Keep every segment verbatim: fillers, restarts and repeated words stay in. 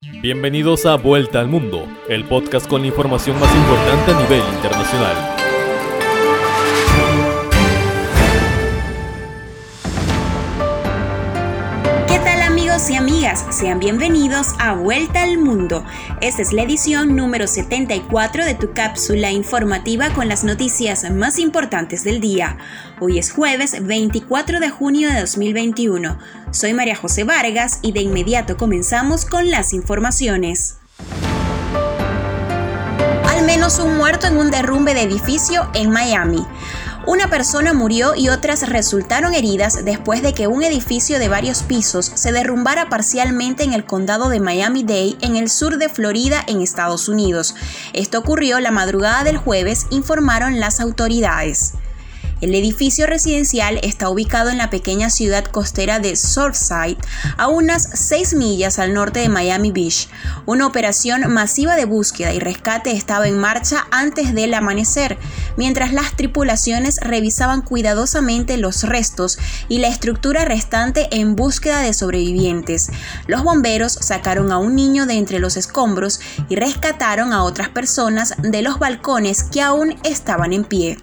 Bienvenidos a Vuelta al Mundo, el podcast con la información más importante a nivel internacional. ¿Qué tal, amigos y amigas? Sean bienvenidos a Vuelta al Mundo. Esta es la edición número setenta y cuatro de tu cápsula informativa con las noticias más importantes del día. Hoy es jueves veinticuatro de junio de dos mil veintiuno. Soy María José Vargas y de inmediato comenzamos con las informaciones. Al menos un muerto en un derrumbe de edificio en Miami. Una persona murió y otras resultaron heridas después de que un edificio de varios pisos se derrumbara parcialmente en el condado de Miami-Dade, en el sur de Florida, en Estados Unidos. Esto ocurrió la madrugada del jueves, informaron las autoridades. El edificio residencial está ubicado en la pequeña ciudad costera de Surfside, a unas seis millas al norte de Miami Beach. Una operación masiva de búsqueda y rescate estaba en marcha antes del amanecer, mientras las tripulaciones revisaban cuidadosamente los restos y la estructura restante en búsqueda de sobrevivientes. Los bomberos sacaron a un niño de entre los escombros y rescataron a otras personas de los balcones que aún estaban en pie.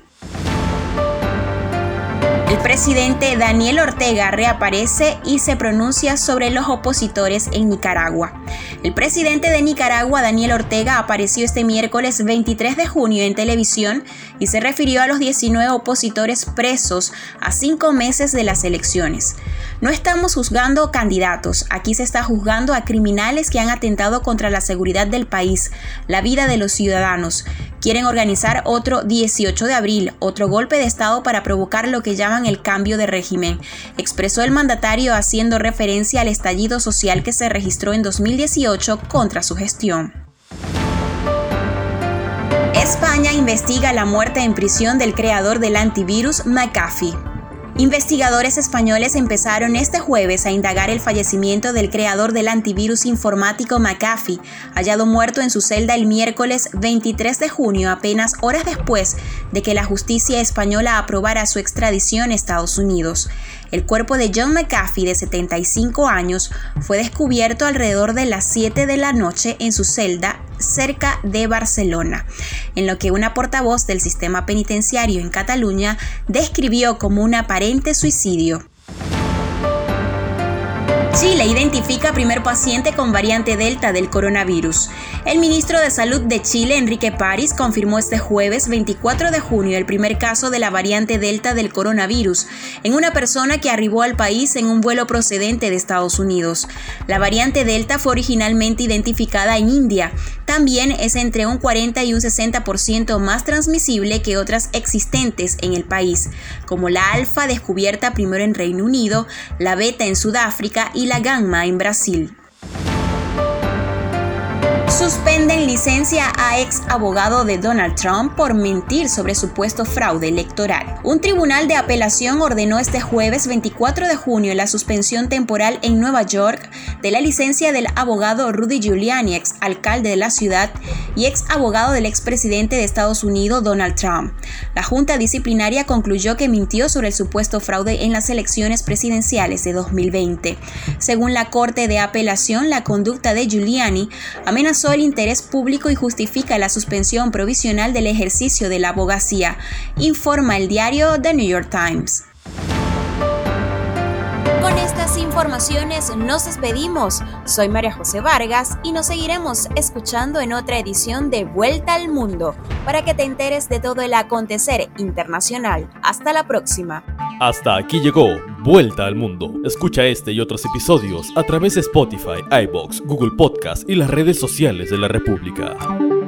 El presidente Daniel Ortega reaparece y se pronuncia sobre los opositores en Nicaragua. El presidente de Nicaragua, Daniel Ortega, apareció este miércoles veintitrés de junio en televisión y se refirió a los diecinueve opositores presos a cinco meses de las elecciones. No estamos juzgando candidatos, aquí se está juzgando a criminales que han atentado contra la seguridad del país, la vida de los ciudadanos. Quieren organizar otro dieciocho de abril, otro golpe de estado para provocar lo que llaman el cambio de régimen, expresó el mandatario haciendo referencia al estallido social que se registró en dos mil dieciocho contra su gestión. España investiga la muerte en prisión del creador del antivirus McAfee. Investigadores españoles empezaron este jueves a indagar el fallecimiento del creador del antivirus informático McAfee, hallado muerto en su celda el miércoles veintitrés de junio, apenas horas después de que la justicia española aprobara su extradición a Estados Unidos. El cuerpo de John McAfee, de setenta y cinco años, fue descubierto alrededor de las siete de la noche en su celda cerca de Barcelona, en lo que una portavoz del sistema penitenciario en Cataluña describió como un aparente suicidio. Chile identifica primer paciente con variante Delta del coronavirus. El ministro de Salud de Chile, Enrique París, confirmó este jueves veinticuatro de junio el primer caso de la variante Delta del coronavirus en una persona que arribó al país en un vuelo procedente de Estados Unidos. La variante Delta fue originalmente identificada en India. También es entre un cuarenta y un sesenta por ciento más transmisible que otras existentes en el país, como la alfa descubierta primero en Reino Unido, la beta en Sudáfrica y la gamma en Brasil. Suspenden licencia a ex abogado de Donald Trump por mentir sobre supuesto fraude electoral. Un tribunal de apelación ordenó este jueves veinticuatro de junio la suspensión temporal en Nueva York de la licencia del abogado Rudy Giuliani, ex alcalde de la ciudad y ex abogado del expresidente de Estados Unidos Donald Trump. La Junta Disciplinaria concluyó que mintió sobre el supuesto fraude en las elecciones presidenciales de dos mil veinte. Según la Corte de Apelación, la conducta de Giuliani amenazó el interés público y justifica la suspensión provisional del ejercicio de la abogacía, informa el diario The New York Times. Con estas informaciones nos despedimos. Soy María José Vargas y nos seguiremos escuchando en otra edición de Vuelta al Mundo para que te enteres de todo el acontecer internacional. Hasta la próxima. Hasta aquí llegó Vuelta al Mundo. Escucha este y otros episodios a través de Spotify, iVoox, Google Podcast y las redes sociales de la República.